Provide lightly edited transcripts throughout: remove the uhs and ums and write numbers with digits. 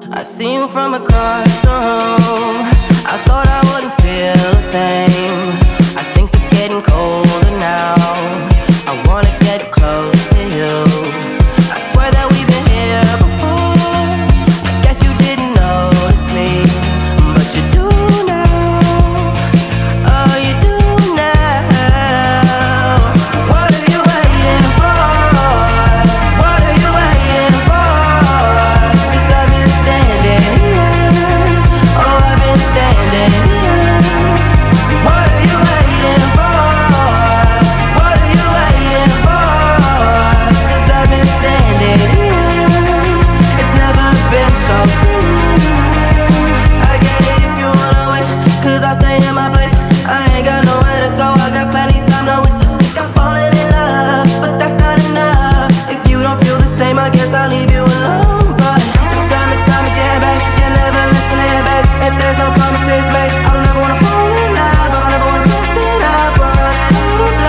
I see you from across the room. I thought I wouldn't feel a thing. I think it's getting colder now. I wanna get close to you. I swear that we've been here before. I guess you didn't notice me, but you do now. Oh, you do now. What are you waiting for? What are you waiting for? 'Cause I've been standing here. Oh, I've been standing here. What are you waiting for? What are you waiting for? 'Cause I've been standing here. It's never been so clear. I get it if you wanna wait, 'cause I'll stay in my place. I ain't got nowhere to go, I got plenty time to waste. I think I'm falling in love, but that's not enough. If you don't feel the same, I guess I'll leave you alone. But it's time to get back. You're never listening, babe. If there's no promises made, I don't ever wanna fall in love. I don't ever wanna mess it up. We're running out of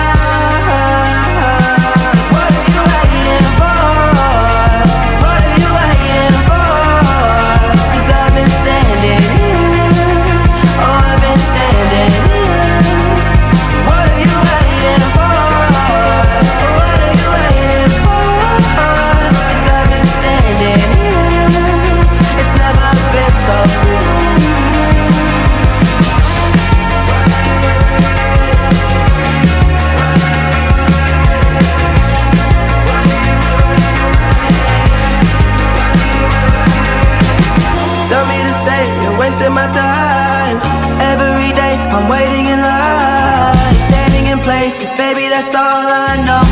love. What are you waiting for? What are you waiting for? 'Cause I've been standing here. Oh, I've been standing here. What are you waiting for? What are you waiting for? 'Cause I've been standing here. It's never been so clear. Tell me to stay, you're wasting my time. Every day I'm waiting in line, standing in place, 'cause baby that's all I know.